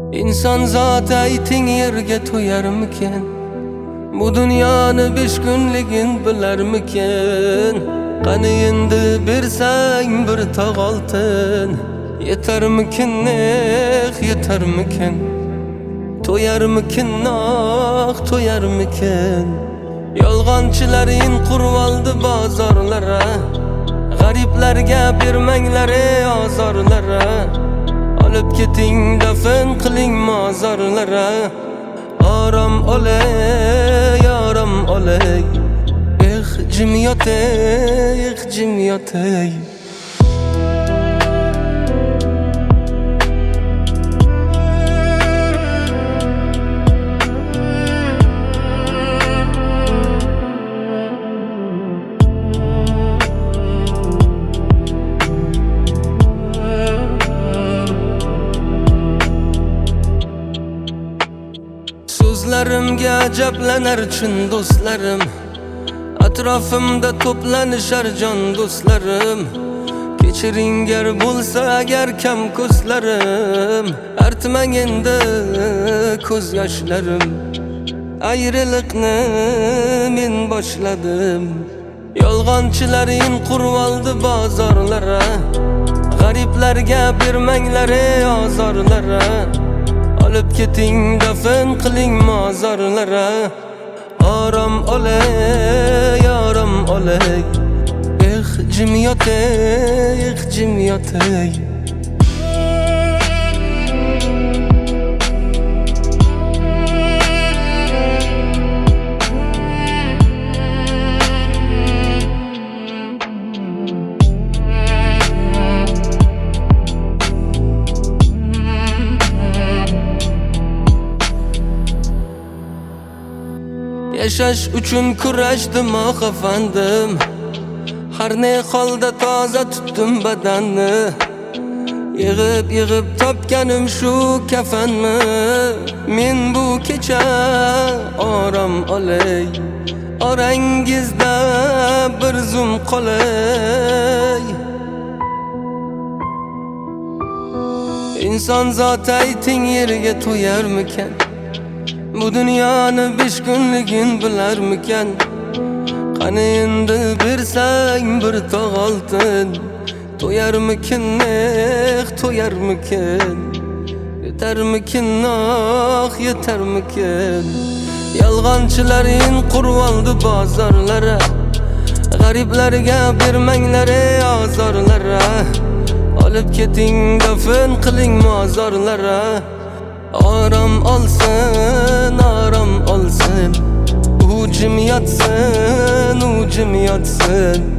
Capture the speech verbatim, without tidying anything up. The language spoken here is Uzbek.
İnsan zat ayting yerga to'yarmikan? Bu dunyoni besh kunligin bilarmikan? Qani endi bersang bir tog' oltin, yetarmikin, eh yetarmikin? To'yarmikin, ah to'yarmikin? Yolg'onchilaring qurvoldi bozorlara, g'ariblarga bermanglar ey ozorlara. Olib keting, dafn qiling mozorlara. Orom olay, orom olay, eh jim yotay, eh jim yotay. So'zlarimga ajaplanar chin do'stlarim, atrofimda to'planishar jon do'stlarim. Kechiring gar bo'lsa agar kam ko'zlarim, artmang endi ko'z yoshlarim. Ayriliqni men boshladim, yolg'onchilaring qurvoldi bozorlara, g'ariblarga bermanglar ey ozorlara. Olib keting, dafn qiling mozorlara. Orom olay, orom olay, eh jim yotay, eh jim yotay. Yashash uchun kurashdim, oxafandim. Har ne holda toza tutdim badanni. Yig'ib yig'ib topganim shu kafanmi? Men bu kecha orom olay, orangizda bir zum qolay. İnson zot ayting yerga to'yarmikan? Bu dunyoni besh kunligin bilarmikan? Qani endi bersang bir tog' oltin, to'yarmikin, eh to'yarmikin? Yetarmikin, ah yetarmikin? Yolg'onchilaring qurvoldi bozorlara, g'ariblarga bermanglar ey ozorlara. Olib keting, dafn qiling mozorlara. Orom olsin, orom olsin, u jim yotsin, u jim yotsin.